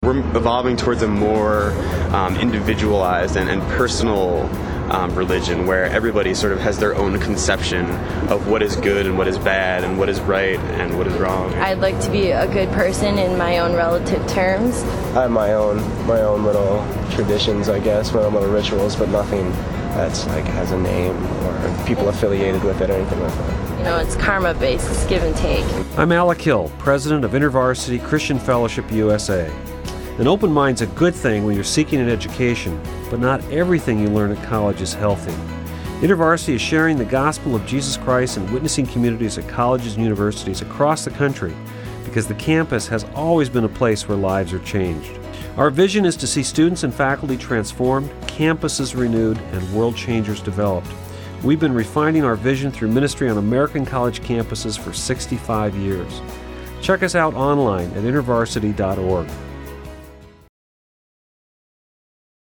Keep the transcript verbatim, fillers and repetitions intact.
we're evolving towards a more um, individualized and, and personal um, religion, where everybody sort of has their own conception of what is good and what is bad and what is right and what is wrong. I'd like to be a good person in my own relative terms. I have my own my own little traditions, I guess, my own little rituals, but nothing that's like has a name or people affiliated with it or anything like that. You know, it's karma-based, it's give and take. I'm Alec Hill, president of InterVarsity Christian Fellowship U S A. An open mind's a good thing when you're seeking an education, but not everything you learn at college is healthy. InterVarsity is sharing the gospel of Jesus Christ and witnessing communities at colleges and universities across the country because the campus has always been a place where lives are changed. Our vision is to see students and faculty transformed, campuses renewed, and world changers developed. We've been refining our vision through ministry on American college campuses for sixty-five years. Check us out online at intervarsity dot org.